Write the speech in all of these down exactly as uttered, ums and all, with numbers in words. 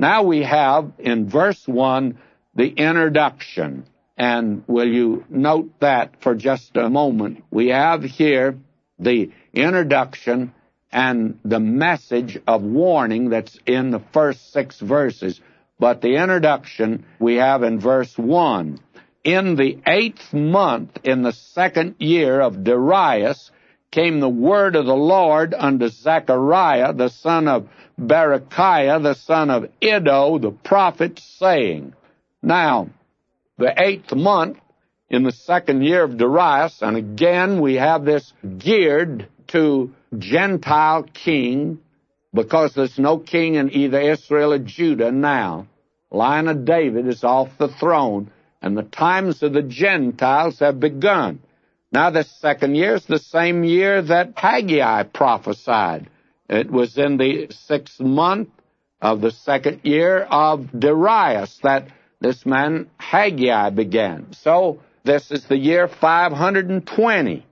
Now we have in verse one the introduction. And will you note that for just a moment? We have here the introduction and the message of warning that's in the first six verses. But the introduction we have in verse one. In the eighth month, in the second year of Darius, came the word of the Lord unto Zechariah, the son of Berechiah, the son of Iddo, the prophet, saying. Now, the eighth month in the second year of Darius, and again we have this geared to Gentile king, because there's no king in either Israel or Judah now. Line of David is off the throne, and the times of the Gentiles have begun. Now the second year is the same year that Haggai prophesied. It was in the sixth month of the second year of Darius that this man Haggai began. So this is the year five hundred twenty.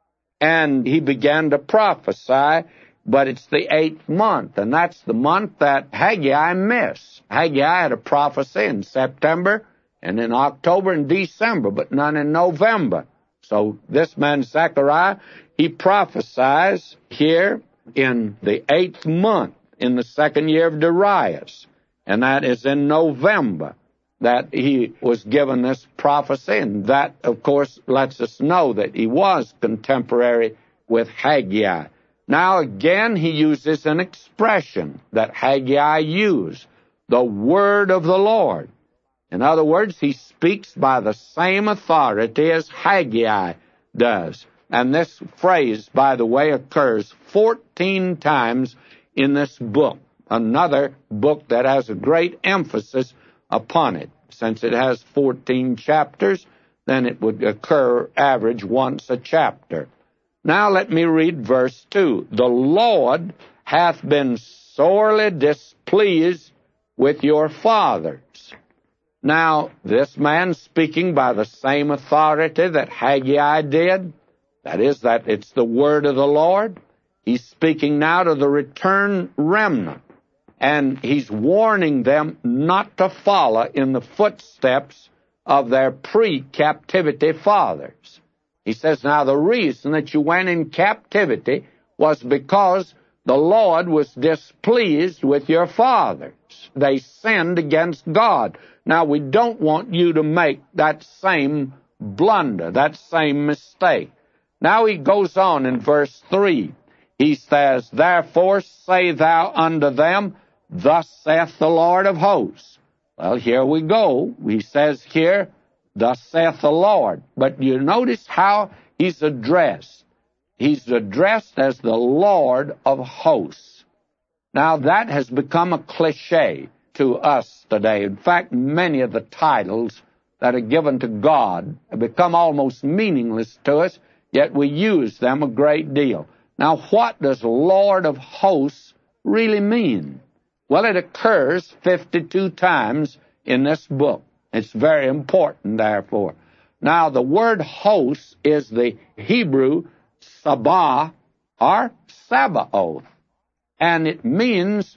And he began to prophesy, but it's the eighth month, and that's the month that Haggai missed. Haggai had a prophecy in September and in October and December, but none in November. So this man Zechariah, he prophesies here in the eighth month in the second year of Darius, and that is in November that he was given this prophecy, and that, of course, lets us know that he was contemporary with Haggai. Now, again, he uses an expression that Haggai used, the word of the Lord. In other words, he speaks by the same authority as Haggai does. And this phrase, by the way, occurs fourteen times in this book, another book that has a great emphasis upon it. Since it has fourteen chapters, then it would occur average once a chapter. Now let me read verse two. The Lord hath been sorely displeased with your fathers. Now, this man speaking by the same authority that Haggai did, that is, that it's the word of the Lord, he's speaking now to the returned remnant. And he's warning them not to follow in the footsteps of their pre-captivity fathers. He says, now the reason that you went in captivity was because the Lord was displeased with your fathers. They sinned against God. Now we don't want you to make that same blunder, that same mistake. Now he goes on in verse three. He says, therefore say thou unto them, thus saith the Lord of hosts. Well, here we go. He says here, thus saith the Lord. But you notice how he's addressed. He's addressed as the Lord of hosts. Now, that has become a cliche to us today. In fact, many of the titles that are given to God have become almost meaningless to us, yet we use them a great deal. Now, what does Lord of hosts really mean? Well, it occurs fifty-two times in this book. It's very important, therefore. Now, the word host is the Hebrew sabah or Sabaoth, and it means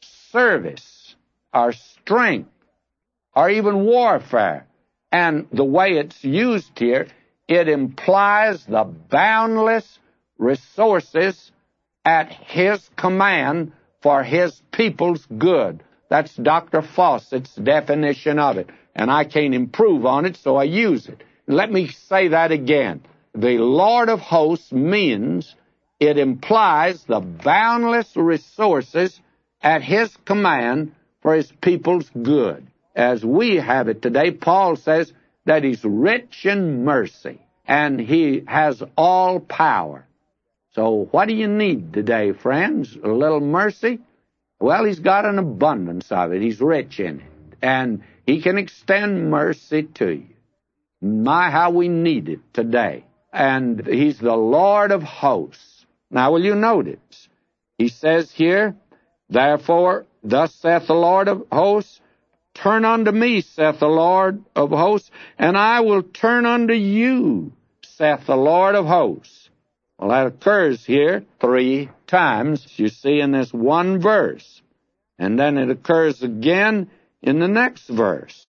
service or strength or even warfare. And the way it's used here, it implies the boundless resources at his command for his people's good. That's Doctor Fawcett's definition of it, and I can't improve on it, so I use it. Let me say that again. The Lord of hosts means it implies the boundless resources at his command for his people's good. As we have it today, Paul says that he's rich in mercy, and he has all power. So what do you need today, friends? A little mercy? Well, he's got an abundance of it. He's rich in it. And he can extend mercy to you. My, how we need it today. And he's the Lord of hosts. Now, will you notice? He says here, therefore, thus saith the Lord of hosts, turn unto me, saith the Lord of hosts, and I will turn unto you, saith the Lord of hosts. Well, that occurs here three times, you see, in this one verse. And then it occurs again in the next verse.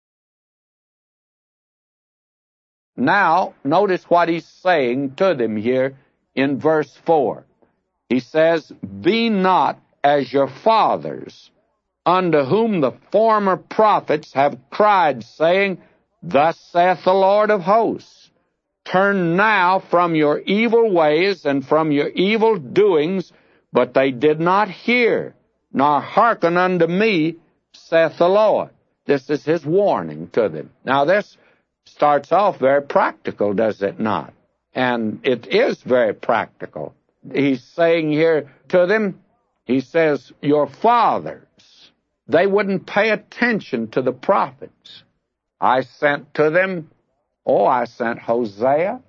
Now, notice what he's saying to them here in verse four. He says, "Be not as your fathers, unto whom the former prophets have cried, saying, Thus saith the Lord of hosts, Turn now from your evil ways and from your evil doings, but they did not hear, nor hearken unto me, saith the Lord." This is his warning to them. Now this starts off very practical, does it not? And it is very practical. He's saying here to them, he says, your fathers, they wouldn't pay attention to the prophets. I sent to them, oh, I sent Hosea,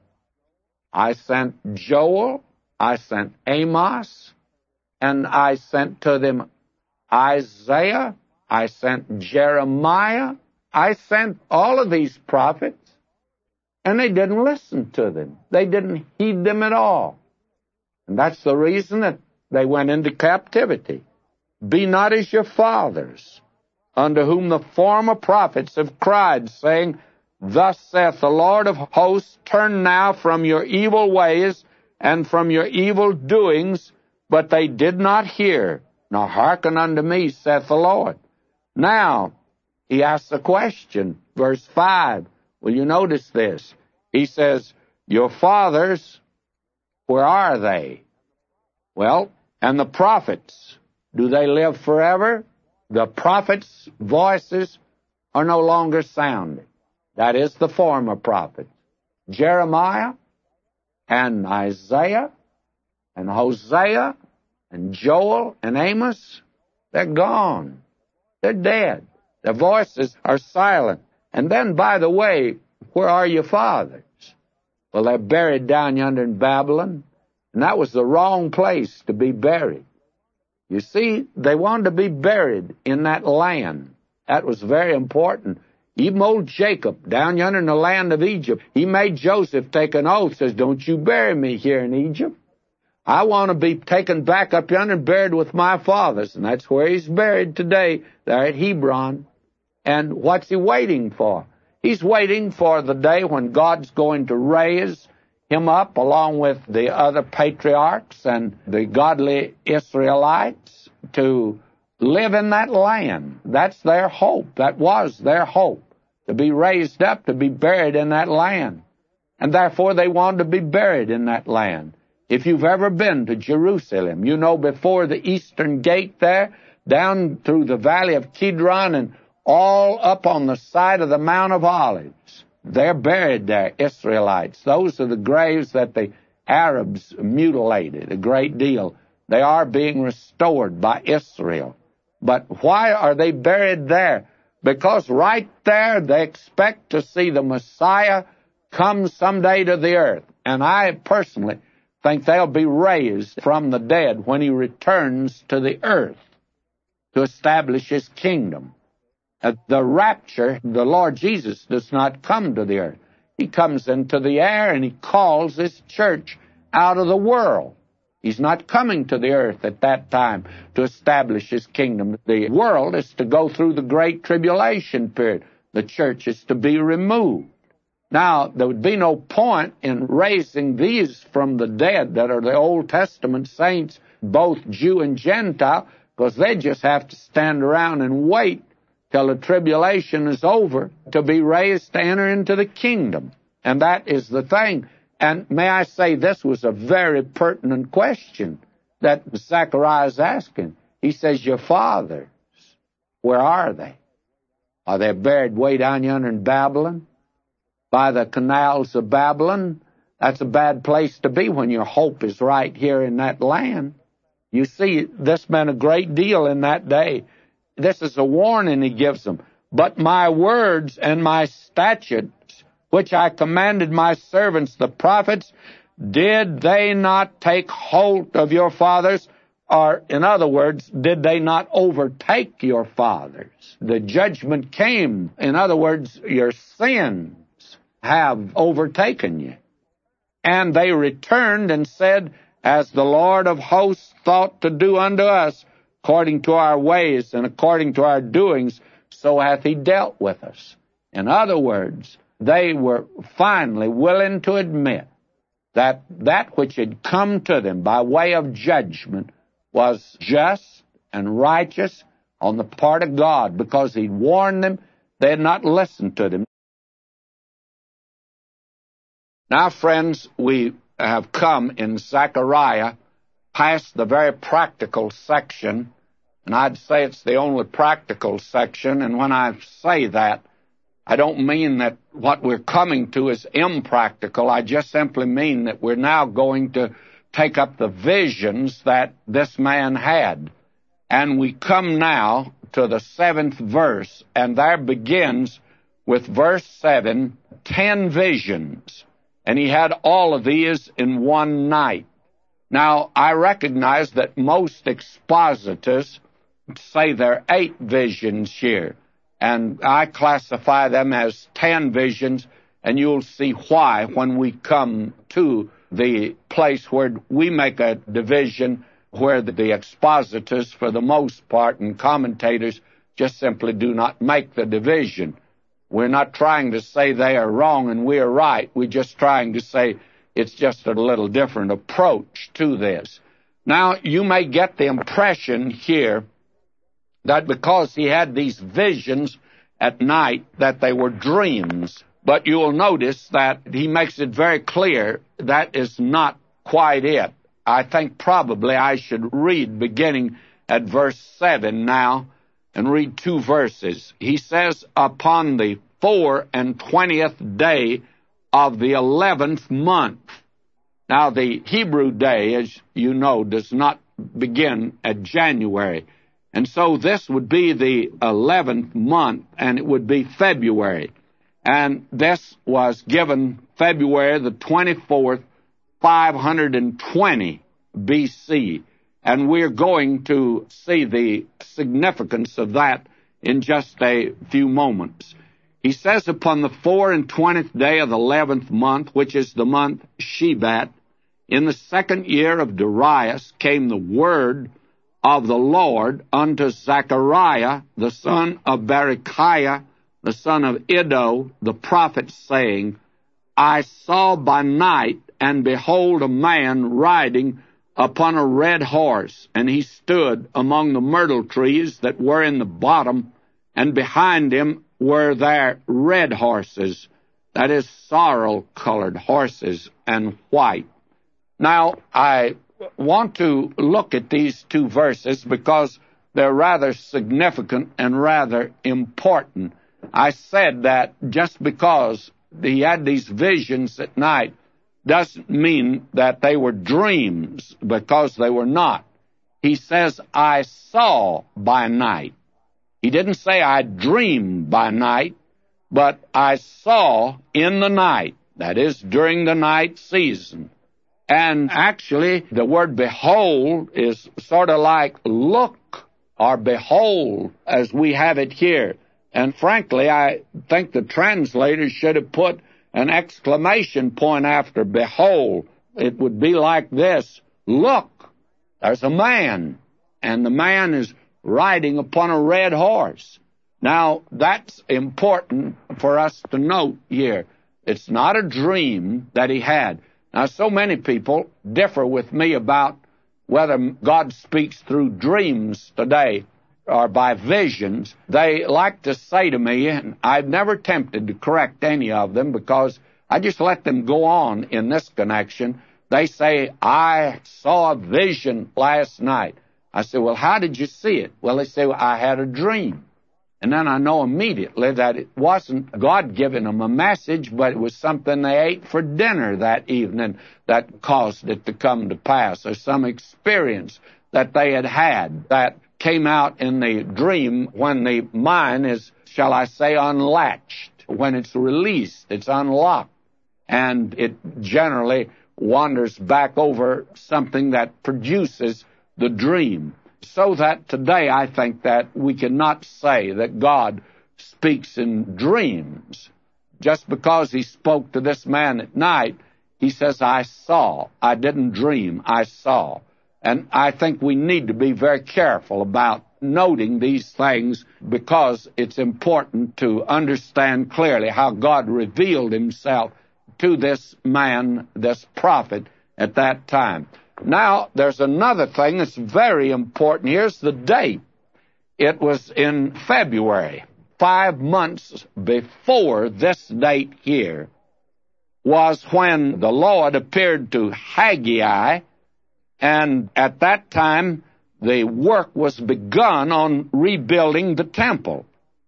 I sent Joel, I sent Amos, and I sent to them Isaiah, I sent Jeremiah, I sent all of these prophets, and they didn't listen to them. They didn't heed them at all. And that's the reason that they went into captivity. Be not as your fathers, unto whom the former prophets have cried, saying, Thus saith the Lord of hosts, Turn now from your evil ways and from your evil doings, but they did not hear, nor hearken unto me, saith the Lord. Now, he asks a question, verse five. Will you notice this? He says, your fathers, where are they? Well, and the prophets, do they live forever? The prophets' voices are no longer sounding. That is the former prophets. Jeremiah and Isaiah and Hosea and Joel and Amos, they're gone. They're dead. Their voices are silent. And then, by the way, where are your fathers? Well, they're buried down yonder in Babylon, and that was the wrong place to be buried. You see, they wanted to be buried in that land. That was very important. Even old Jacob, down yonder in the land of Egypt, he made Joseph take an oath, says, don't you bury me here in Egypt. I want to be taken back up yonder and buried with my fathers. And that's where he's buried today, there at Hebron. And what's he waiting for? He's waiting for the day when God's going to raise him up along with the other patriarchs and the godly Israelites to live in that land. That's their hope. That was their hope, to be raised up, to be buried in that land. And therefore they wanted to be buried in that land. If you've ever been to Jerusalem, you know before the eastern gate there, down through the valley of Kidron and all up on the side of the Mount of Olives, they're buried there, Israelites. Those are the graves that the Arabs mutilated a great deal. They are being restored by Israel. But why are they buried there? Because right there they expect to see the Messiah come someday to the earth. And I personally think they'll be raised from the dead when he returns to the earth to establish his kingdom. At the rapture, the Lord Jesus does not come to the earth. He comes into the air and he calls his church out of the world. He's not coming to the earth at that time to establish his kingdom. The world is to go through the great tribulation period. The church is to be removed. Now, there would be no point in raising these from the dead that are the Old Testament saints, both Jew and Gentile, because they just have to stand around and wait till the tribulation is over to be raised to enter into the kingdom. And that is the thing. And may I say, this was a very pertinent question that Zechariah is asking. He says, your fathers, where are they? Are they buried way down yonder in Babylon? By the canals of Babylon? That's a bad place to be when your hope is right here in that land. You see, this meant a great deal in that day. This is a warning he gives them. But my words and my statutes, which I commanded my servants, the prophets, did they not take hold of your fathers? Or, in other words, did they not overtake your fathers? The judgment came. In other words, your sins have overtaken you. And they returned and said, as the Lord of hosts thought to do unto us, according to our ways and according to our doings, so hath he dealt with us. In other words, they were finally willing to admit that that which had come to them by way of judgment was just and righteous on the part of God, because he'd warned them. They had not listened to them. Now, friends, we have come in Zechariah past the very practical section, and I'd say it's the only practical section, and when I say that, I don't mean that what we're coming to is impractical. I just simply mean that we're now going to take up the visions that this man had. And we come now to the seventh verse, and there begins with verse seven, ten visions. And he had all of these in one night. Now, I recognize that most expositors say there are eight visions here, and I classify them as ten visions, and you'll see why when we come to the place where we make a division, where the, the expositors, for the most part, and commentators just simply do not make the division. We're not trying to say they are wrong and we are right. We're just trying to say it's just a little different approach to this. Now, you may get the impression here that because he had these visions at night, that they were dreams. But you will notice that he makes it very clear that is not quite it. I think probably I should read beginning at verse seven now, and read two verses. He says, upon the four and twentieth day of the eleventh month. Now, the Hebrew day, as you know, does not begin at January. And so this would be the eleventh month, and it would be February. And this was given February the twenty-fourth, five hundred twenty B C. And we're going to see the significance of that in just a few moments. He says, upon the four and twentieth day of the eleventh month, which is the month Shebat, in the second year of Darius, came the word of the Lord unto Zechariah, the son of Berechiah, the son of Iddo, the prophet, saying, I saw by night, and behold, a man riding upon a red horse, and he stood among the myrtle trees that were in the bottom, and behind him were there red horses, that is, sorrel-colored horses, and white. Now, I want to look at these two verses because they're rather significant and rather important. I said that just because he had these visions at night doesn't mean that they were dreams, because they were not. He says, I saw by night. He didn't say I dreamed by night, but I saw in the night, that is, during the night season. And actually, the word behold is sort of like look or behold, as we have it here. And frankly, I think the translators should have put an exclamation point after behold. It would be like this: look, there's a man, and the man is riding upon a red horse. Now, that's important for us to note here. It's not a dream that he had. Now, so many people differ with me about whether God speaks through dreams today or by visions. They like to say to me, and I've never attempted to correct any of them because I just let them go on in this connection. They say, I saw a vision last night. I say, well, how did you see it? Well, they say, well, I had a dream. And then I know immediately that it wasn't God giving them a message, but it was something they ate for dinner that evening that caused it to come to pass, or some experience that they had had that came out in the dream when the mind is, shall I say, unlatched. When it's released, it's unlocked, and it generally wanders back over something that produces the dream. So that today I think that we cannot say that God speaks in dreams. Just because he spoke to this man at night, he says, I saw. I didn't dream, I saw. And I think we need to be very careful about noting these things because it's important to understand clearly how God revealed himself to this man, this prophet, at that time. Now, there's another thing that's very important. Here's the date. It was in February. Five months before this date here was when the Lord appeared to Haggai, and at that time the work was begun on rebuilding the temple.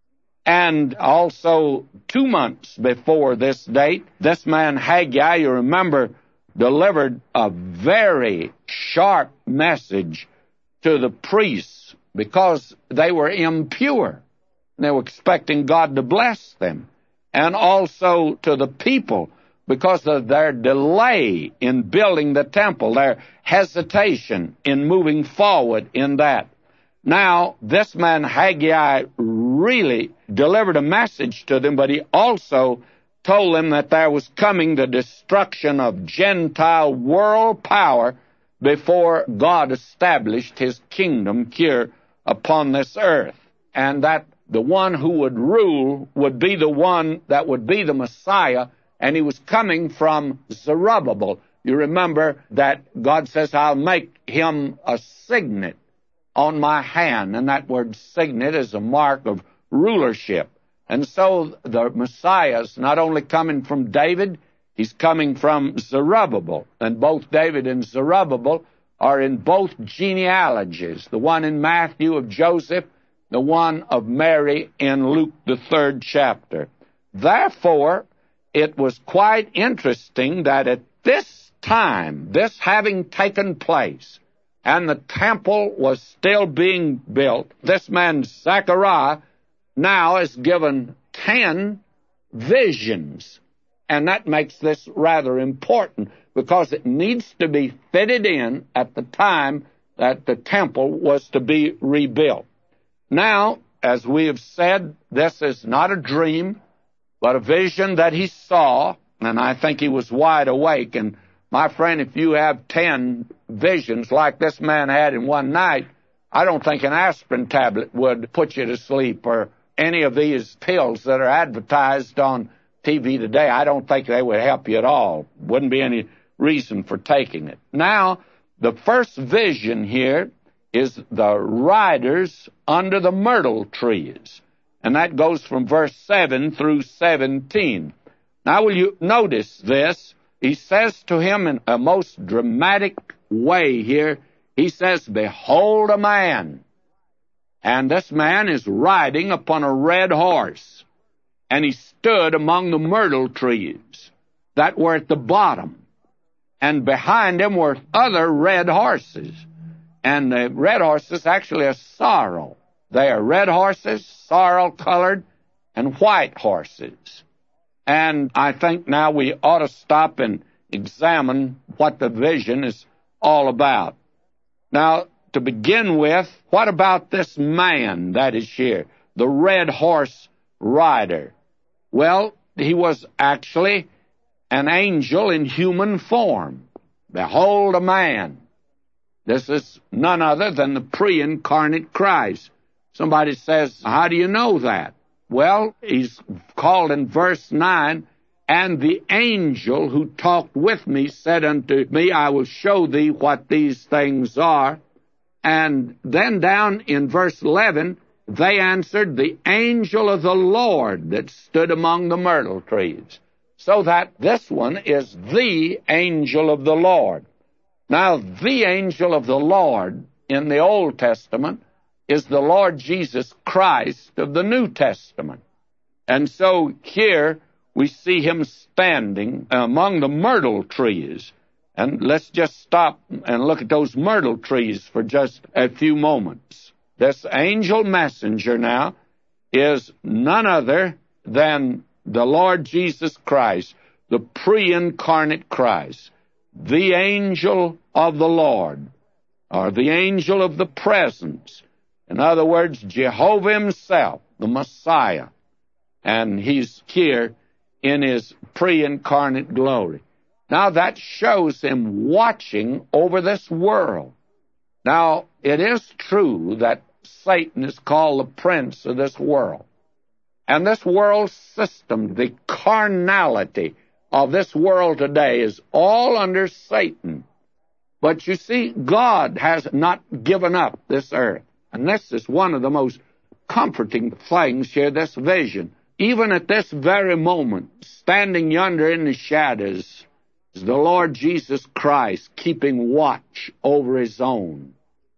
And also two months before this date, this man Haggai, you remember, delivered a very sharp message to the priests because they were impure. They were expecting God to bless them. And also to the people because of their delay in building the temple, their hesitation in moving forward in that. Now, this man Haggai really delivered a message to them, but he also told them that there was coming the destruction of Gentile world power before God established his kingdom here upon this earth, and that the one who would rule would be the one that would be the Messiah, and he was coming from Zerubbabel. You remember that God says, I'll make him a signet on my hand, and that word signet is a mark of rulership. And so the Messiah is not only coming from David, he's coming from Zerubbabel. And both David and Zerubbabel are in both genealogies, the one in Matthew of Joseph, the one of Mary in Luke, the third chapter. Therefore, it was quite interesting that at this time, this having taken place, and the temple was still being built, this man Zechariah now is given ten visions. And that makes this rather important because it needs to be fitted in at the time that the temple was to be rebuilt. Now, as we have said, this is not a dream, but a vision that he saw, and I think he was wide awake. And my friend, if you have ten visions like this man had in one night, I don't think an aspirin tablet would put you to sleep, or any of these pills that are advertised on T V today. I don't think they would help you at all. Wouldn't be any reason for taking it. Now, the first vision here is the riders under the myrtle trees, and that goes from verse seven through seventeen. Now, will you notice this? He says to him in a most dramatic way here, he says, behold a man. And this man is riding upon a red horse. And he stood among the myrtle trees that were at the bottom. And behind him were other red horses. And the red horses actually are sorrel. They are red horses, sorrel-colored, and white horses. And I think now we ought to stop and examine what the vision is all about. Now, to begin with, what about this man that is here, the red horse rider? Well, he was actually an angel in human form. Behold a man. This is none other than the pre-incarnate Christ. Somebody says, how do you know that? Well, he's called in verse nine, and the angel who talked with me said unto me, I will show thee what these things are. And then down in verse eleven, they answered, the angel of the Lord that stood among the myrtle trees. So that this one is the angel of the Lord. Now, the angel of the Lord in the Old Testament is the Lord Jesus Christ of the New Testament. And so here we see him standing among the myrtle trees. And let's just stop and look at those myrtle trees for just a few moments. This angel messenger now is none other than the Lord Jesus Christ, the pre-incarnate Christ, the angel of the Lord, or the angel of the presence. In other words, Jehovah himself, the Messiah. And he's here in his pre-incarnate glory. Now that shows him watching over this world. Now, it is true that Satan is called the prince of this world. And this world system, the carnality of this world today, is all under Satan. But you see, God has not given up this earth. And this is one of the most comforting things here, this vision. Even at this very moment, standing yonder in the shadows, is the Lord Jesus Christ keeping watch over his own.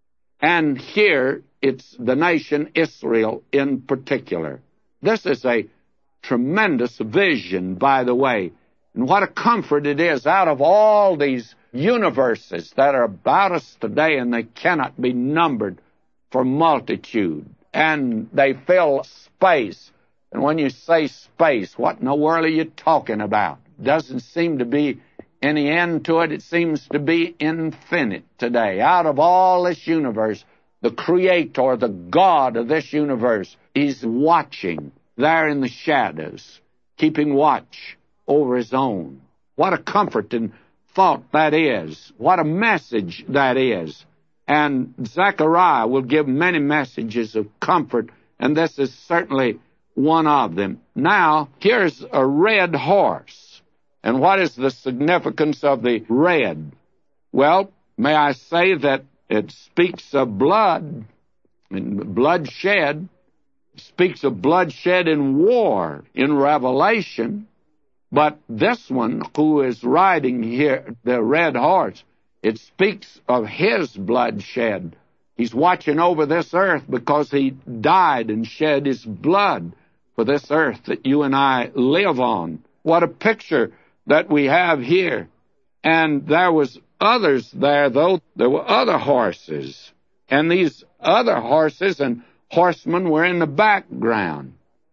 And here, it's the nation Israel in particular. This is a tremendous vision, by the way. And what a comfort it is out of all these universes that are about us today, and they cannot be numbered for multitude. And they fill space. And when you say space, what in the world are you talking about? Doesn't seem to be any end to it. It seems to be infinite today. Out of all this universe, the creator, the God of this universe, is watching there in the shadows, keeping watch over his own. What a comforting thought that is. What a message that is. And Zechariah will give many messages of comfort, and this is certainly one of them. Now, here's a red horse. And what is the significance of the red? Well, may I say that it speaks of blood, and bloodshed. It speaks of bloodshed in war in Revelation. But this one who is riding here, the red horse, it speaks of his bloodshed. He's watching over this earth because he died and shed his blood for this earth that you and I live on. What a picture that we have here. And there was others there, though. There were other horses. And these other horses and horsemen were in the background.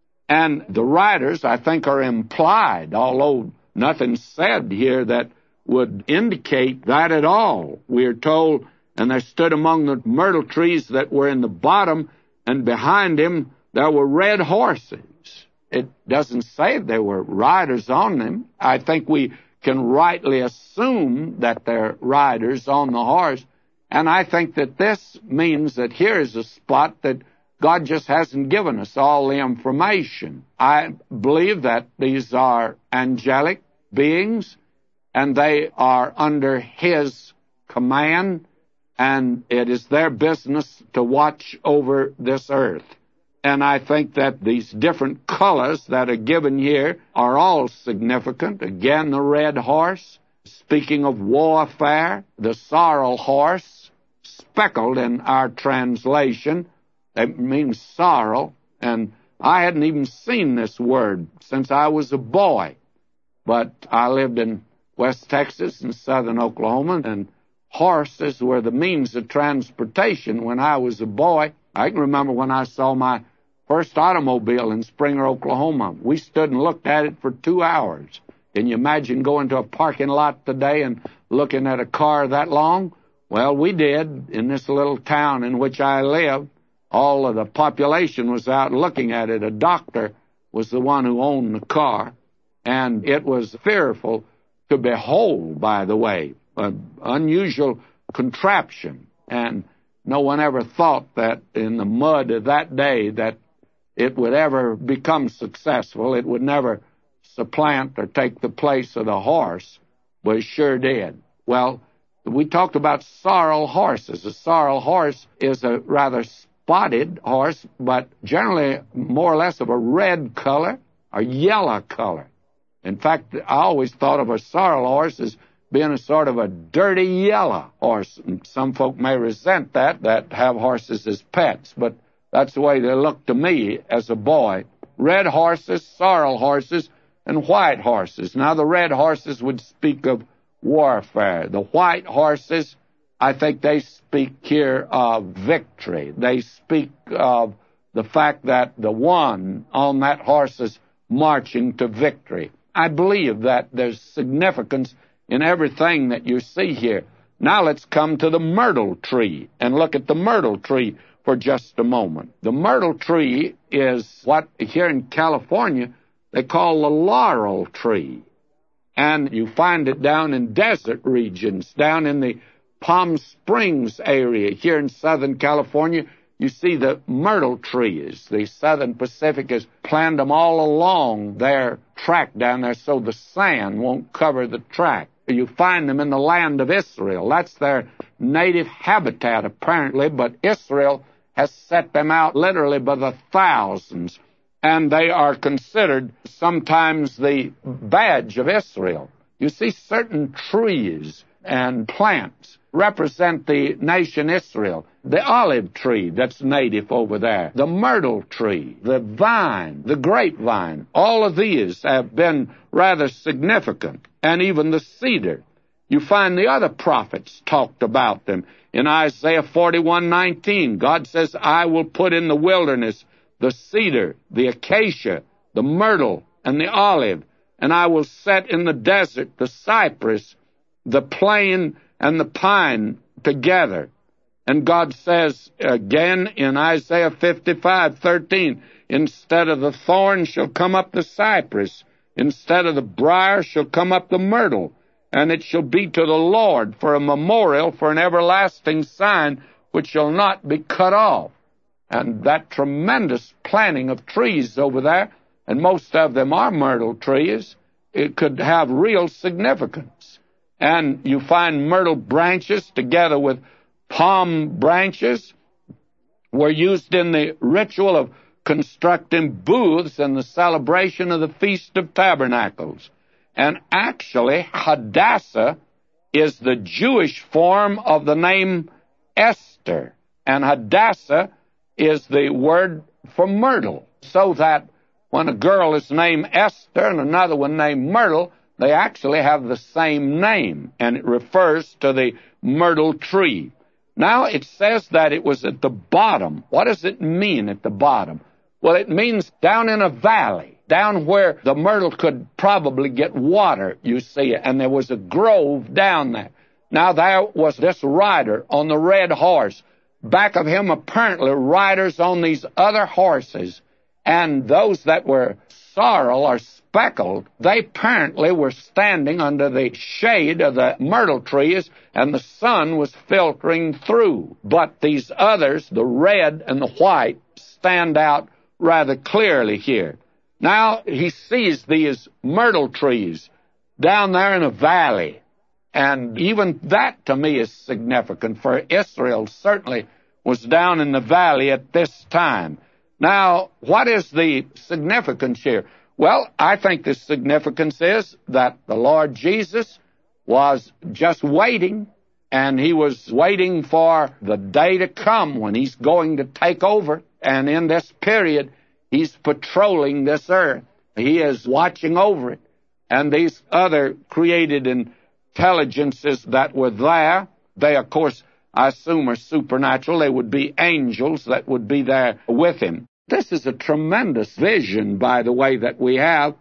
And the riders, I think, are implied, although nothing's said here that would indicate that at all. We are told, and they stood among the myrtle trees that were in the bottom, and behind him there were red horses. It doesn't say there were riders on them. I think we can rightly assume that they're riders on the horse, and I think that this means that here is a spot that God just hasn't given us all the information. I believe that these are angelic beings, and they are under his command, and it is their business to watch over this earth. And I think that these different colors that are given here are all significant. Again, the red horse, speaking of warfare, the sorrel horse, speckled in our translation, it means sorrow, and I hadn't even seen this word since I was a boy. But I lived in West Texas and southern Oklahoma, and horses were the means of transportation when I was a boy. I can remember when I saw my first automobile in Springer, Oklahoma. We stood and looked at it for two hours. Can you imagine going to a parking lot today and looking at a car that long? Well, we did in this little town in which I live. All of the population was out looking at it. A doctor was the one who owned the car, and it was fearful to behold, by the way, an unusual contraption. And no one ever thought that in the mud of that day that it would ever become successful. It would never supplant or take the place of the horse, but it sure did. Well, we talked about sorrel horses. A sorrel horse is a rather spotted horse, but generally more or less of a red color or yellow color. In fact, I always thought of a sorrel horse as being a sort of a dirty yellow horse. And some folk may resent that, that have horses as pets, but that's the way they looked to me as a boy. Red horses, sorrel horses, and white horses. Now, the red horses would speak of warfare. The white horses, I think they speak here of victory. They speak of the fact that the one on that horse is marching to victory. I believe that there's significance in everything that you see here. Now let's come to the myrtle tree and look at the myrtle tree for just a moment. The myrtle tree is what here in California they call the laurel tree. And you find it down in desert regions, down in the Palm Springs area here in Southern California, you see the myrtle trees. The Southern Pacific has planted them all along their track down there so the sand won't cover the track. You find them in the land of Israel. That's their native habitat, apparently, but Israel has set them out literally by the thousands, and they are considered sometimes the badge of Israel. You see, certain trees and plants represent the nation Israel. The olive tree that's native over there, the myrtle tree, the vine, the grapevine, all of these have been rather significant, and even the cedar. You find the other prophets talked about them. In Isaiah forty-one nineteen, God says, I will put in the wilderness the cedar, the acacia, the myrtle, and the olive, and I will set in the desert the cypress, the plane, and the pine together. And God says again in Isaiah fifty-five thirteen, instead of the thorn shall come up the cypress, instead of the briar shall come up the myrtle, and it shall be to the Lord for a memorial, for an everlasting sign, which shall not be cut off. And that tremendous planting of trees over there, and most of them are myrtle trees, it could have real significance. And you find myrtle branches together with palm branches were used in the ritual of constructing booths in the celebration of the Feast of Tabernacles. And actually, Hadassah is the Jewish form of the name Esther. And Hadassah is the word for myrtle. So that when a girl is named Esther and another one named Myrtle, they actually have the same name, and it refers to the myrtle tree. Now, it says that it was at the bottom. What does it mean at the bottom? Well, it means down in a valley, down where the myrtle could probably get water, you see, and there was a grove down there. Now, there was this rider on the red horse. Back of him, apparently, riders on these other horses, and those that were sorrel or speckled, they apparently were standing under the shade of the myrtle trees, and the sun was filtering through. But these others, the red and the white, stand out rather clearly here. Now he sees these myrtle trees down there in a valley, and even that to me is significant, for Israel certainly was down in the valley at this time. Now, what is the significance here? Well, I think the significance is that the Lord Jesus was just waiting, and he was waiting for the day to come when he's going to take over. And in this period, he's patrolling this earth. He is watching over it. And these other created intelligences that were there, they, of course, I assume are supernatural. They would be angels that would be there with him. This is a tremendous vision, by the way, that we have.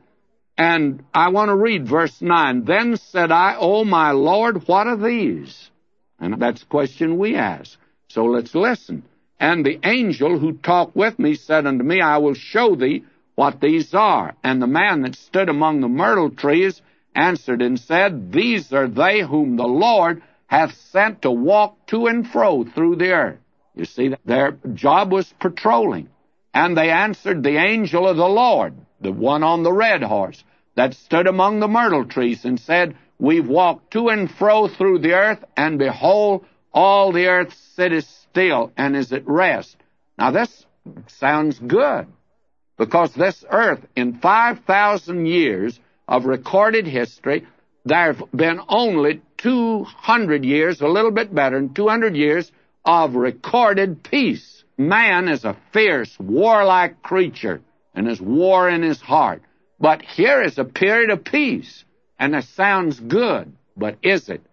And I want to read verse nine. Then said I, O my Lord, what are these? And that's the question we ask. So let's listen. And the angel who talked with me said unto me, I will show thee what these are. And the man that stood among the myrtle trees answered and said, These are they whom the Lord hath sent to walk to and fro through the earth. You see, their job was patrolling. And they answered the angel of the Lord, the one on the red horse, that stood among the myrtle trees, and said, We've walked to and fro through the earth, and behold, all the earth sitteth still and is at rest. Now this sounds good, because this earth, in five thousand years of recorded history, there have been only two hundred years, a little bit better than two hundred years, of recorded peace. Man is a fierce, warlike creature, and has war in his heart. But here is a period of peace, and it sounds good, but is it?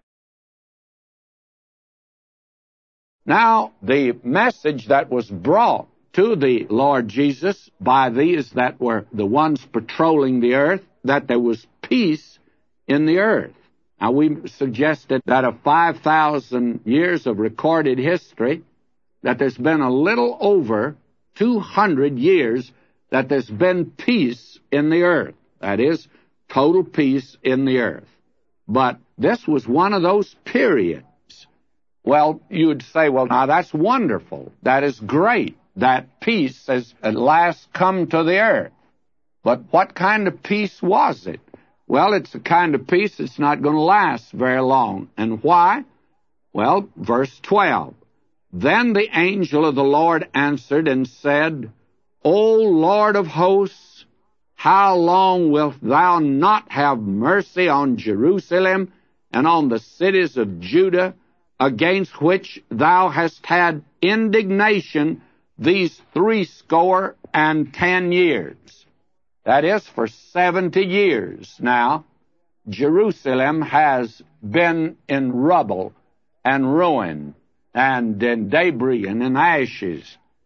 Now, the message that was brought to the Lord Jesus by these that were the ones patrolling the earth, that there was peace in the earth. Now, we suggested that of five thousand years of recorded history, that there's been a little over two hundred years that there's been peace in the earth. That is, total peace in the earth. But this was one of those periods. Well, you'd say, well, now that's wonderful. That is great. That peace has at last come to the earth. But what kind of peace was it? Well, it's a kind of peace that's not going to last very long. And why? Well, verse twelve. Then the angel of the Lord answered and said, O Lord of hosts, how long wilt thou not have mercy on Jerusalem and on the cities of Judah, against which thou hast had indignation these threescore and ten years? That is, for seventy years now, Jerusalem has been in rubble and ruin and in debris and in ashes.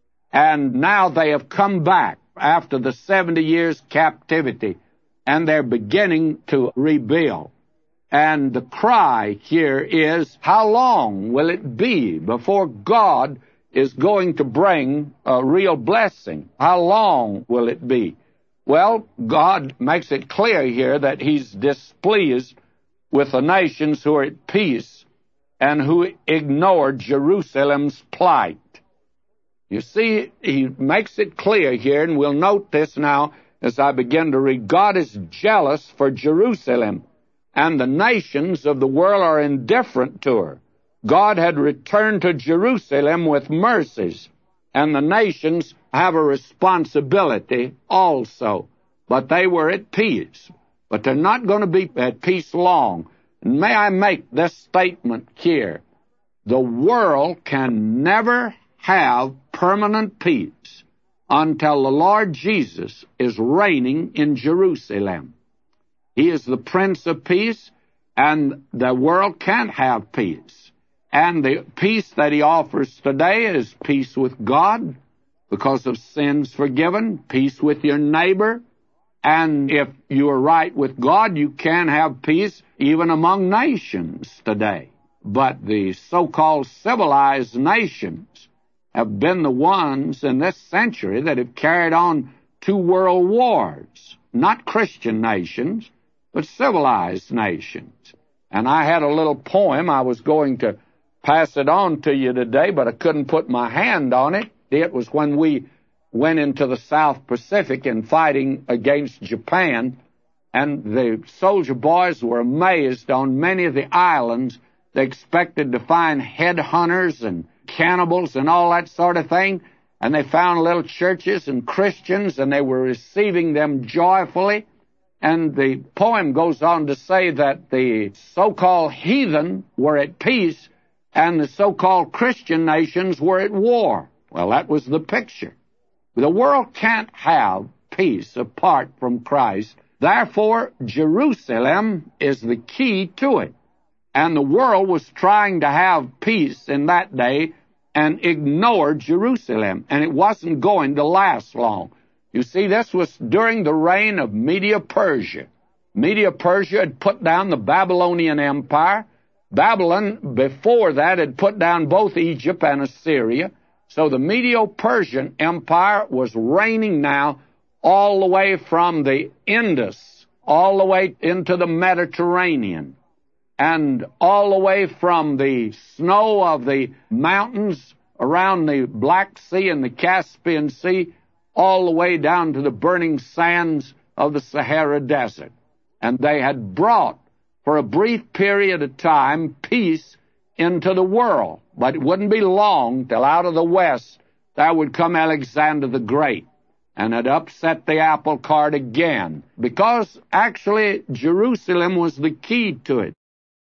And now they have come back after the seventy years captivity, and they're beginning to rebuild. And the cry here is, how long will it be before God is going to bring a real blessing? How long will it be? Well, God makes it clear here that he's displeased with the nations who are at peace and who ignore Jerusalem's plight. You see, he makes it clear here, and we'll note this now as I begin to read. God is jealous for Jerusalem, and the nations of the world are indifferent to her. God had returned to Jerusalem with mercies, and the nations have a responsibility also. But they were at peace. But they're not going to be at peace long. And may I make this statement here. The world can never have permanent peace until the Lord Jesus is reigning in Jerusalem. He is the Prince of Peace, and the world can't have peace. And the peace that he offers today is peace with God, because of sins forgiven, peace with your neighbor, and if you are right with God, you can have peace even among nations today. But the so-called civilized nations have been the ones in this century that have carried on two world wars, not Christian nations, but civilized nations. And I had a little poem. I was going to pass it on to you today, but I couldn't put my hand on it. It was when we went into the South Pacific in fighting against Japan, and the soldier boys were amazed on many of the islands. They expected to find headhunters and cannibals and all that sort of thing, and they found little churches and Christians, and they were receiving them joyfully. And the poem goes on to say that the so-called heathen were at peace, and the so-called Christian nations were at war. Well, that was the picture. The world can't have peace apart from Christ. Therefore, Jerusalem is the key to it. And the world was trying to have peace in that day and ignored Jerusalem. And it wasn't going to last long. You see, this was during the reign of Media-Persia. Media-Persia had put down the Babylonian Empire. Babylon, before that, had put down both Egypt and Assyria. So the Medo-Persian Empire was reigning now all the way from the Indus, all the way into the Mediterranean, and all the way from the snow of the mountains around the Black Sea and the Caspian Sea, all the way down to the burning sands of the Sahara Desert. And they had brought, for a brief period of time, peace into the world. But it wouldn't be long till out of the west there would come Alexander the Great, and it upset the apple cart again, because actually Jerusalem was the key to it.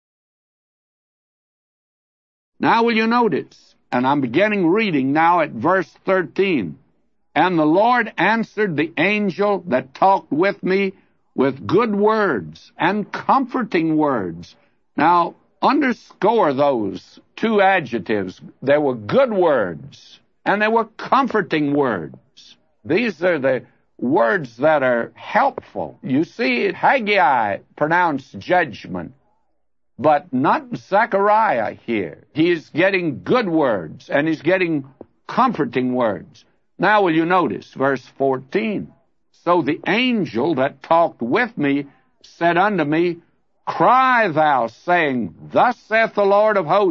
Now will you notice, and I'm beginning reading now at verse thirteen, and the Lord answered the angel that talked with me with good words and comforting words. Now, underscore those two adjectives. There were good words, and there were comforting words. These are the words that are helpful. You see, Haggai pronounced judgment, but not Zechariah here. He's getting good words, and he's getting comforting words. Now will you notice verse fourteen? So the angel that talked with me said unto me, Cry thou, saying, Thus saith the Lord of hosts,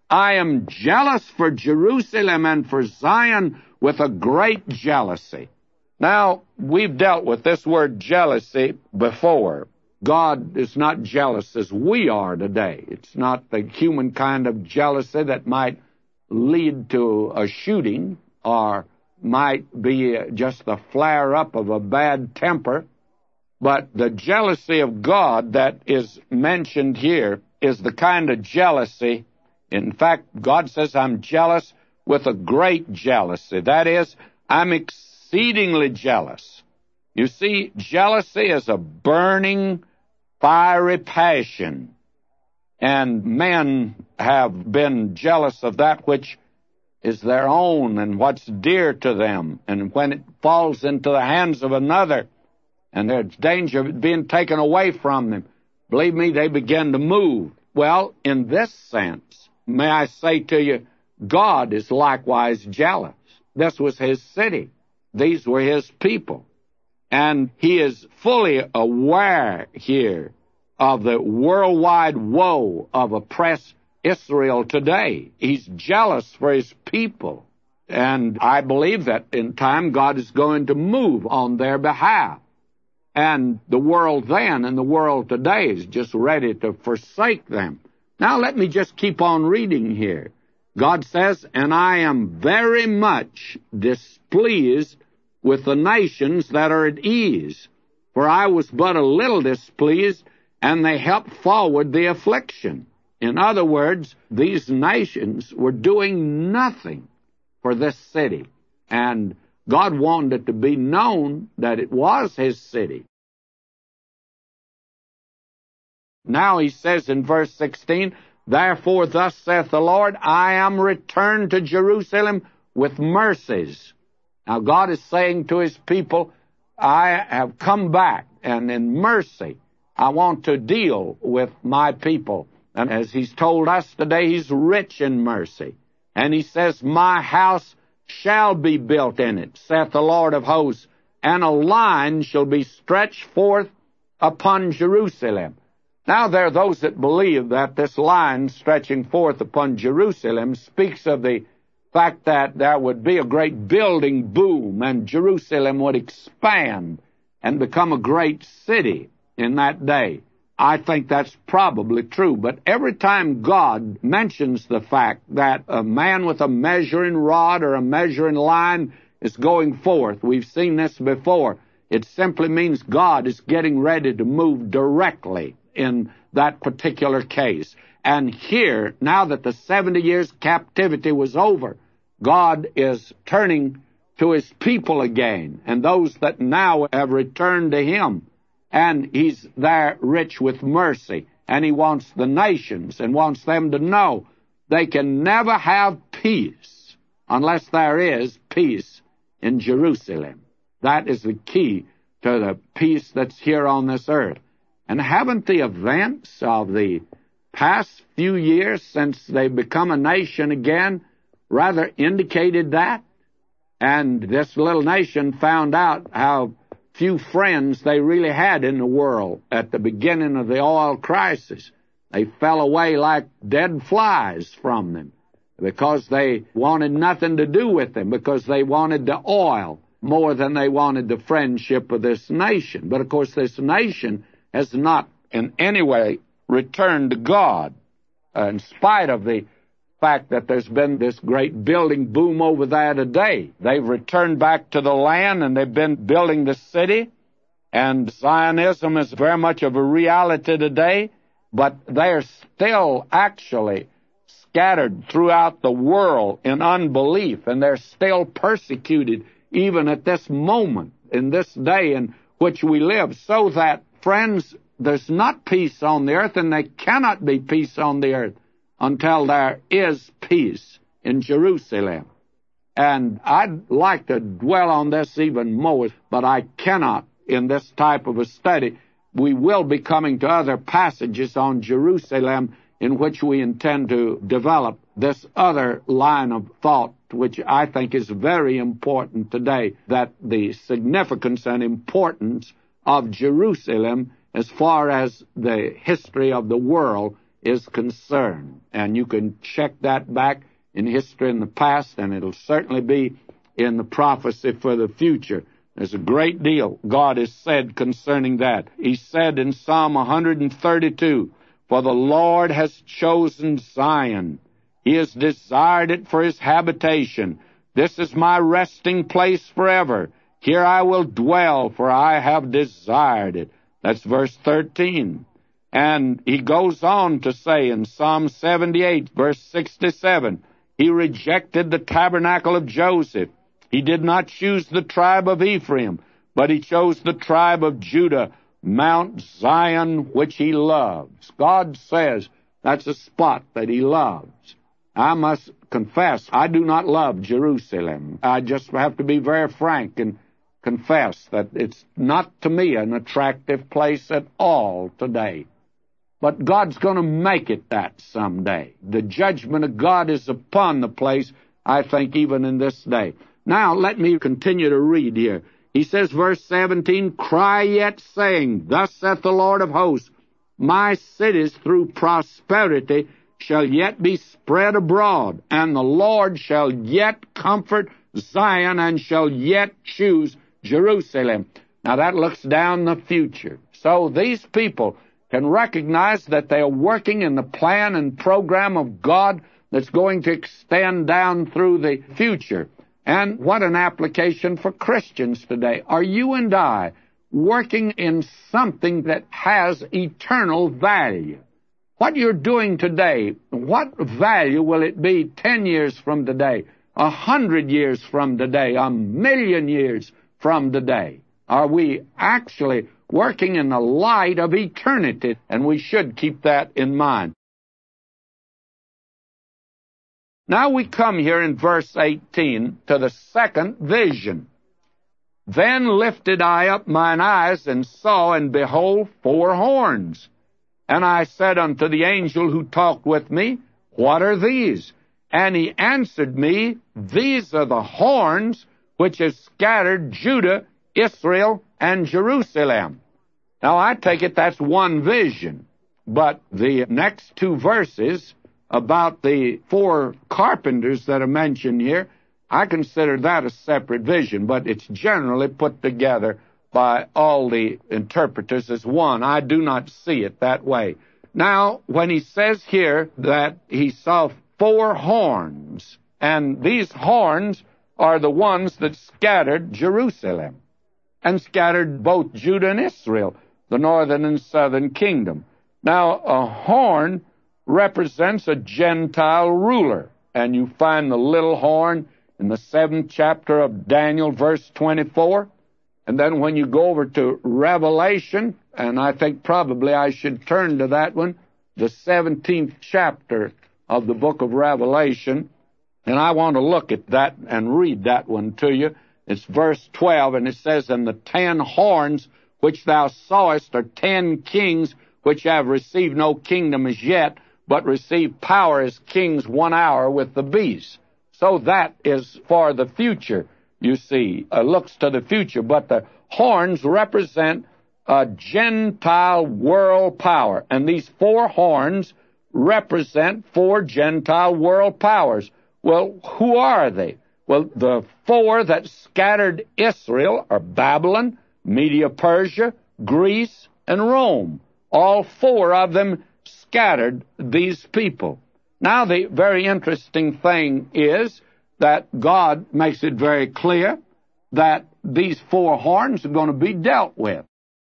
I am jealous for Jerusalem and for Zion with a great jealousy. Now, we've dealt with this word jealousy before. God is not jealous as we are today. It's not the human kind of jealousy that might lead to a shooting or might be just the flare-up of a bad temper. But the jealousy of God that is mentioned here is the kind of jealousy. In fact, God says, I'm jealous with a great jealousy. That is, I'm exceedingly jealous. You see, jealousy is a burning, fiery passion. And men have been jealous of that which is their own and what's dear to them. And when it falls into the hands of another, and there's danger of it being taken away from them, believe me, they begin to move. Well, in this sense, may I say to you, God is likewise jealous. This was his city. These were his people. And he is fully aware here of the worldwide woe of oppressed Israel today. He's jealous for his people. And I believe that in time God is going to move on their behalf. And the world then and the world today is just ready to forsake them. Now let me just keep on reading here. God says, and I am very much displeased with the nations that are at ease, for I was but a little displeased, and they helped forward the affliction. In other words, these nations were doing nothing for this city, and God wanted it to be known that it was his city. Now he says in verse sixteen, therefore thus saith the Lord, I am returned to Jerusalem with mercies. Now God is saying to his people, I have come back, and in mercy I want to deal with my people. And as he's told us today, he's rich in mercy. And he says, my house shall be built in it, saith the Lord of hosts, and a line shall be stretched forth upon Jerusalem. Now there are those that believe that this line stretching forth upon Jerusalem speaks of the fact that there would be a great building boom and Jerusalem would expand and become a great city in that day. I think that's probably true, but every time God mentions the fact that a man with a measuring rod or a measuring line is going forth, we've seen this before, it simply means God is getting ready to move directly in that particular case. And here, now that the seventy years captivity was over, God is turning to his people again, and those that now have returned to him. And he's there rich with mercy, and he wants the nations and wants them to know they can never have peace unless there is peace in Jerusalem. That is the key to the peace that's here on this earth. And haven't the events of the past few years since they've become a nation again rather indicated that? And this little nation found out how few friends they really had in the world at the beginning of the oil crisis. They fell away like dead flies from them because they wanted nothing to do with them, because they wanted the oil more than they wanted the friendship of this nation. But of course this nation has not in any way returned to God, uh, in spite of the fact that there's been this great building boom over there today. They've returned back to the land, and they've been building the city, and Zionism is very much of a reality today, but they're still actually scattered throughout the world in unbelief, and they're still persecuted even at this moment, in this day in which we live, so that, friends, there's not peace on the earth, and there cannot be peace on the earth until there is peace in Jerusalem. And I'd like to dwell on this even more, but I cannot in this type of a study. We will be coming to other passages on Jerusalem in which we intend to develop this other line of thought, which I think is very important today, that the significance and importance of Jerusalem as far as the history of the world is concerned. And you can check that back in history in the past, and it'll certainly be in the prophecy for the future. There's a great deal God has said concerning that. He said in Psalm one thirty-two, "For the Lord has chosen Zion. He has desired it for his habitation. This is my resting place forever. Here I will dwell, for I have desired it." That's verse thirteen. And he goes on to say in Psalm seventy-eight, verse sixty-seven, "He rejected the tabernacle of Joseph. He did not choose the tribe of Ephraim, but he chose the tribe of Judah, Mount Zion, which he loves." God says that's a spot that he loves. I must confess, I do not love Jerusalem. I just have to be very frank and confess that it's not to me an attractive place at all today. But God's going to make it that someday. The judgment of God is upon the place, I think, even in this day. Now, let me continue to read here. He says, verse seventeen, "Cry yet, saying, Thus saith the Lord of hosts, My cities through prosperity shall yet be spread abroad, and the Lord shall yet comfort Zion, and shall yet choose Jerusalem." Now, that looks down the future. So these people can recognize that they are working in the plan and program of God that's going to extend down through the future. And what an application for Christians today. Are you and I working in something that has eternal value? What you're doing today, what value will it be ten years from today, a hundred years from today, a million years from today? Are we actually working in the light of eternity? And we should keep that in mind. Now we come here in verse eighteen to the second vision. "Then lifted I up mine eyes, and saw, and behold, four horns. And I said unto the angel who talked with me, What are these? And he answered me, These are the horns which have scattered Judah, Israel, and Jerusalem." Now I take it that's one vision. But the next two verses about the four carpenters that are mentioned here, I consider that a separate vision, but it's generally put together by all the interpreters as one. I do not see it that way. Now, when he says here that he saw four horns, and these horns are the ones that scattered Jerusalem, and scattered both Judah and Israel, the northern and southern kingdom. Now, a horn represents a Gentile ruler, and you find the little horn in the seventh chapter of Daniel, verse twenty-four. And then when you go over to Revelation, and I think probably I should turn to that one, the seventeenth chapter of the book of Revelation, and I want to look at that and read that one to you. It's verse twelve, and it says, "And the ten horns which thou sawest are ten kings which have received no kingdom as yet, but receive power as kings one hour with the beast." So that is for the future, you see. It looks to the future, but the horns represent a Gentile world power. And these four horns represent four Gentile world powers. Well, who are they? Well, the four that scattered Israel are Babylon, Media-Persia, Greece, and Rome. All four of them scattered these people. Now, the very interesting thing is that God makes it very clear that these four horns are going to be dealt with.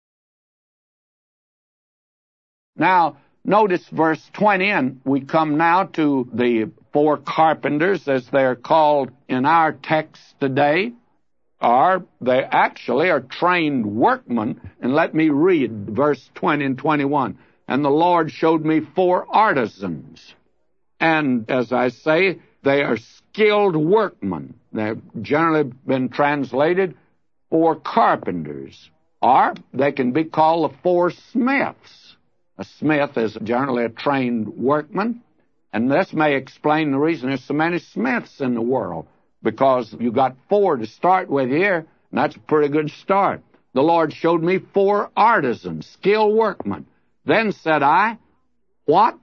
Now, notice verse twenty, and we come now to the four carpenters, as they're called in our text today. Are they actually are trained workmen. And let me read verse twenty and twenty-one. "And the Lord showed me four artisans." And as I say, they are skilled workmen. They've generally been translated four carpenters. Or they can be called the four smiths. A smith is generally a trained workman. And this may explain the reason there's so many smiths in the world, because you got four to start with here, and that's a pretty good start. "The Lord showed me four artisans, skilled workmen. Then said I, What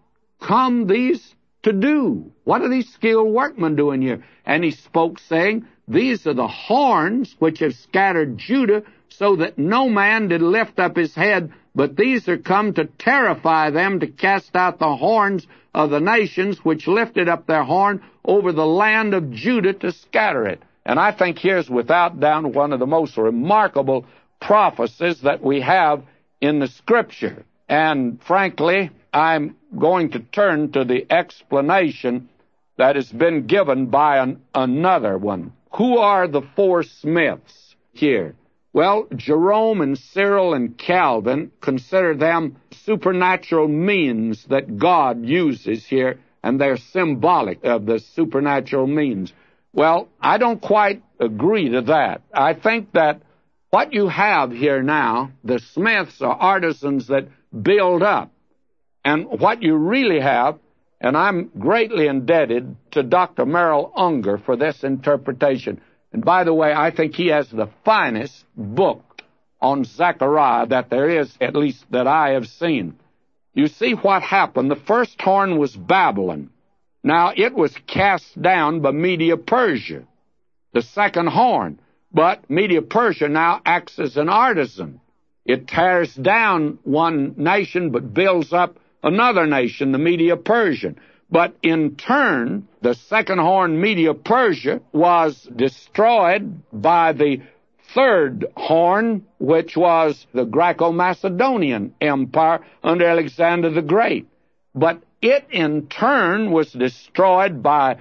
come these to do? What are these skilled workmen doing here? And he spoke, saying, These are the horns which have scattered Judah, so that no man did lift up his head, but these are come to terrify them, to cast out the horns of the nations which lifted up their horn over the land of Judah to scatter it. And I think here's without doubt one of the most remarkable prophecies that we have in the Scripture. And frankly, I'm going to turn to the explanation that has been given by an, another one. Who are the four smiths here? Well, Jerome and Cyril and Calvin consider them supernatural means that God uses here, and they're symbolic of the supernatural means. Well, I don't quite agree to that. I think that what you have here now, the smiths are artisans that build up. And what you really have, and I'm greatly indebted to Doctor Merrill Unger for this interpretation. And by the way, I think he has the finest book on Zechariah that there is, at least that I have seen. You see what happened. The first horn was Babylon. Now, it was cast down by Media-Persia, the second horn. But Media-Persia now acts as an artisan. It tears down one nation but builds up another nation, the Media-Persian. But in turn, the second horn, Media-Persia, was destroyed by the third horn, which was the Greco-Macedonian Empire under Alexander the Great. But it, in turn, was destroyed by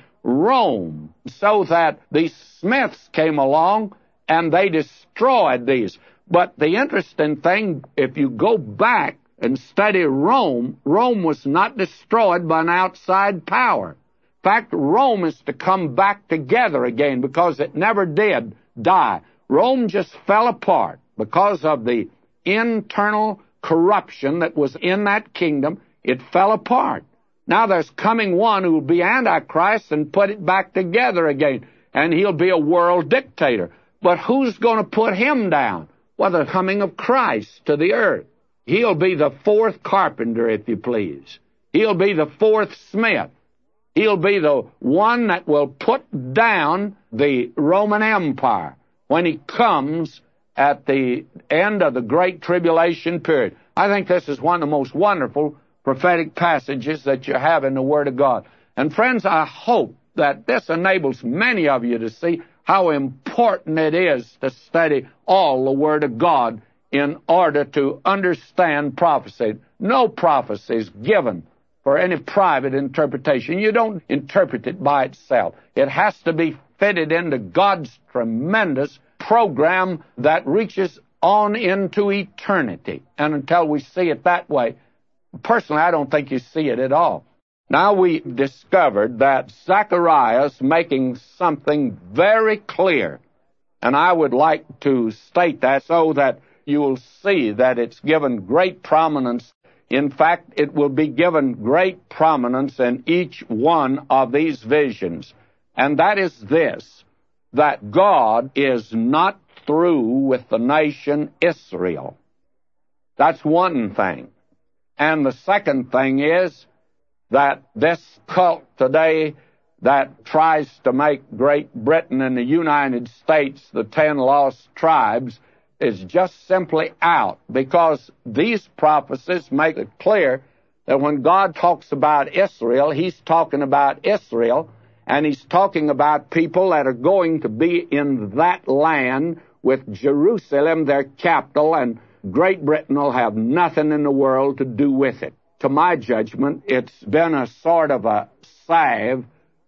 Rome, so that these smiths came along and they destroyed these. But the interesting thing, if you go back and study Rome, Rome was not destroyed by an outside power. In fact, Rome is to come back together again because it never did die. Rome just fell apart because of the internal corruption that was in that kingdom. It fell apart. Now there's coming one who will be Antichrist and put it back together again, and he'll be a world dictator. But who's going to put him down? Well, the coming of Christ to the earth. He'll be the fourth carpenter, if you please. He'll be the fourth smith. He'll be the one that will put down the Roman Empire when he comes at the end of the Great Tribulation period. I think this is one of the most wonderful prophetic passages that you have in the Word of God. And friends, I hope that this enables many of you to see how important it is to study all the Word of God in order to understand prophecy. No prophecy is given for any private interpretation. You don't interpret it by itself. It has to be fitted into God's tremendous program that reaches on into eternity. And until we see it that way, personally, I don't think you see it at all. Now we discovered that Zechariah's making something very clear, and I would like to state that so that you will see that it's given great prominence. In fact, it will be given great prominence in each one of these visions, and that is this, that God is not through with the nation Israel. That's one thing. And the second thing is that this cult today that tries to make Great Britain and the United States the ten lost tribes is just simply out, because these prophecies make it clear that when God talks about Israel, he's talking about Israel, and he's talking about people that are going to be in that land with Jerusalem, their capital, and Great Britain will have nothing in the world to do with it. To my judgment, it's been a sort of a salve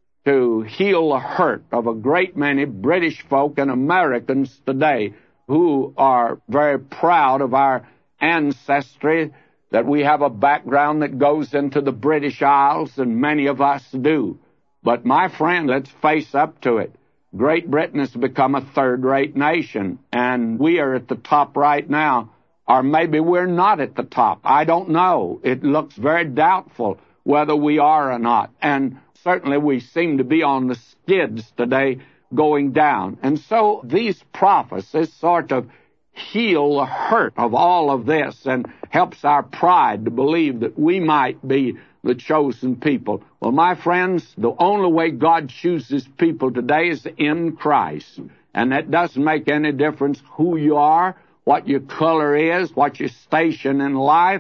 to heal the hurt of a great many British folk and Americans today who are very proud of our ancestry, that we have a background that goes into the British Isles, and many of us do. But my friend, let's face up to it. Great Britain has become a third-rate nation, and we are at the top right now. Or maybe we're not at the top. I don't know. It looks very doubtful whether we are or not. And certainly we seem to be on the skids today going down. And so these prophecies sort of heal the hurt of all of this and helps our pride to believe that we might be the chosen people. Well, my friends, the only way God chooses people today is in Christ. And that doesn't make any difference who you are, what your color is, what your station in life.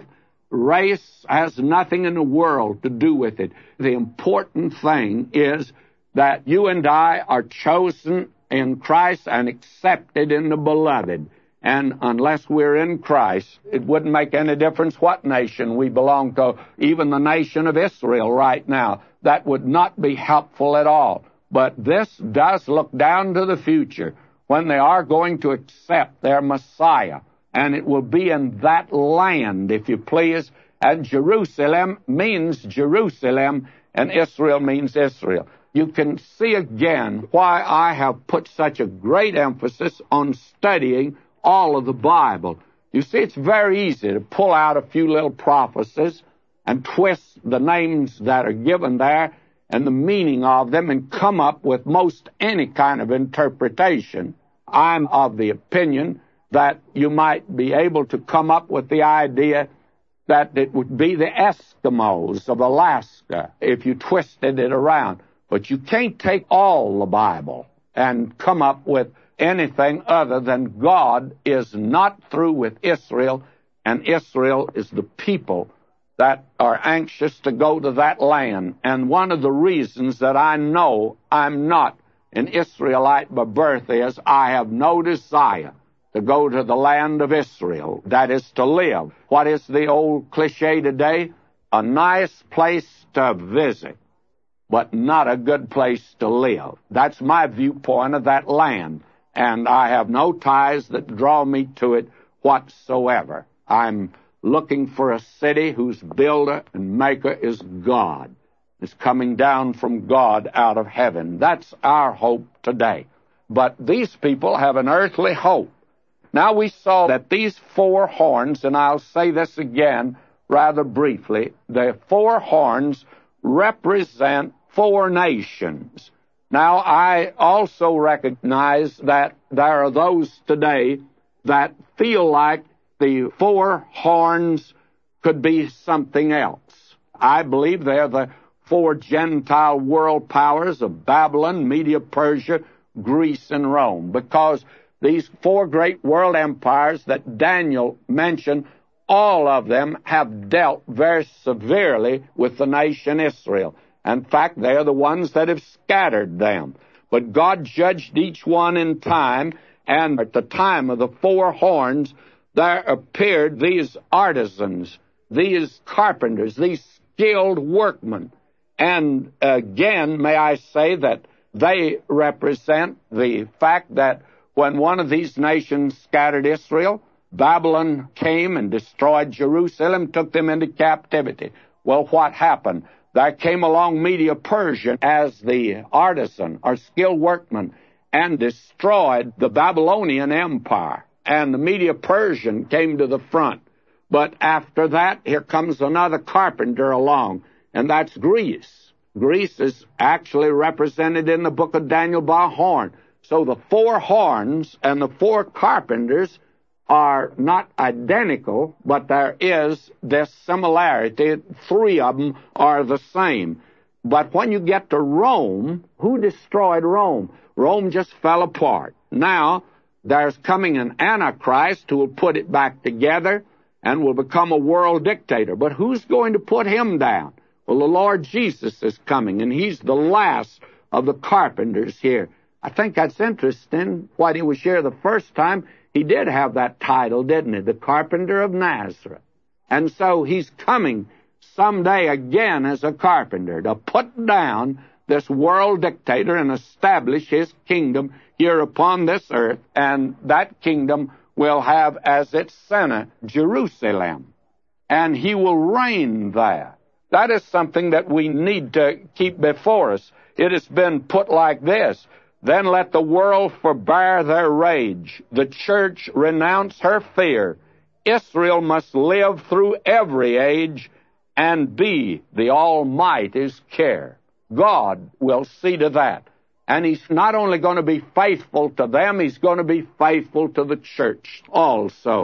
Race has nothing in the world to do with it. The important thing is that you and I are chosen in Christ and accepted in the beloved. And unless we're in Christ, it wouldn't make any difference what nation we belong to, even the nation of Israel right now. That would not be helpful at all. But this does look down to the future, when they are going to accept their Messiah. And it will be in that land, if you please. And Jerusalem means Jerusalem, and Israel means Israel. You can see again why I have put such a great emphasis on studying all of the Bible. You see, it's very easy to pull out a few little prophecies and twist the names that are given there and the meaning of them and come up with most any kind of interpretation. I'm of the opinion that you might be able to come up with the idea that it would be the Eskimos of Alaska if you twisted it around. But you can't take all the Bible and come up with anything other than God is not through with Israel, and Israel is the people that are anxious to go to that land. And one of the reasons that I know I'm not an Israelite by birth is I have no desire to go to the land of Israel, that is to live. What is the old cliche today? A nice place to visit, but not a good place to live. That's my viewpoint of that land. And I have no ties that draw me to it whatsoever. I'm looking for a city whose builder and maker is God. It's coming down from God out of heaven. That's our hope today. But these people have an earthly hope. Now we saw that these four horns, and I'll say this again rather briefly, the four horns represent four nations. Now, I also recognize that there are those today that feel like the four horns could be something else. I believe they're the four Gentile world powers of Babylon, Media, Persia, Greece, and Rome, because these four great world empires that Daniel mentioned, all of them have dealt very severely with the nation Israel. In fact, they're the ones that have scattered them. But God judged each one in time, and at the time of the four horns, there appeared these artisans, these carpenters, these skilled workmen. And again, may I say that they represent the fact that when one of these nations scattered Israel, Babylon came and destroyed Jerusalem, took them into captivity. Well, what happened? There came along Media Persia as the artisan or skilled workman and destroyed the Babylonian Empire. And the Media Persian came to the front. But after that, here comes another carpenter along, and that's Greece. Greece is actually represented in the book of Daniel by a horn. So the four horns and the four carpenters are not identical, but there is this similarity. Three of them are the same. But when you get to Rome, who destroyed Rome? Rome just fell apart. Now, there's coming an Antichrist who will put it back together and will become a world dictator. But who's going to put him down? Well, the Lord Jesus is coming, and he's the last of the carpenters here. I think that's interesting. When he was here the first time, he did have that title, didn't he? The Carpenter of Nazareth. And so he's coming someday again as a carpenter to put down this world dictator and establish his kingdom here upon this earth. And that kingdom will have as its center Jerusalem. And he will reign there. That is something that we need to keep before us. It has been put like this: then let the world forbear their rage, the church renounce her fear. Israel must live through every age and be the Almighty's care. God will see to that. And he's not only going to be faithful to them, he's going to be faithful to the church also.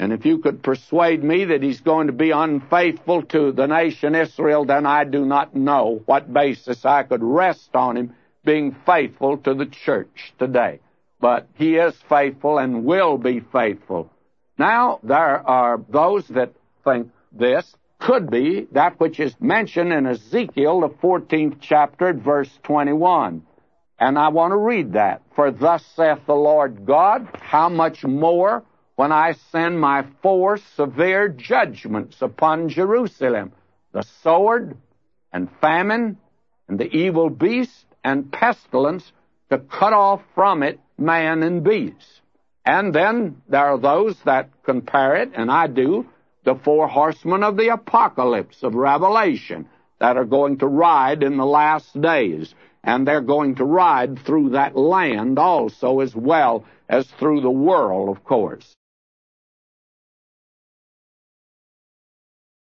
And if you could persuade me that he's going to be unfaithful to the nation Israel, then I do not know what basis I could rest on him being faithful to the church today. But he is faithful and will be faithful. Now, there are those that think this could be that which is mentioned in Ezekiel, the fourteenth chapter, verse twenty-one. And I want to read that. For thus saith the Lord God, how much more when I send my four severe judgments upon Jerusalem, the sword and famine and the evil beast and pestilence, to cut off from it man and beast. And then there are those that compare it, and I do, the four horsemen of the apocalypse of Revelation that are going to ride in the last days. And they're going to ride through that land also, as well as through the world, of course.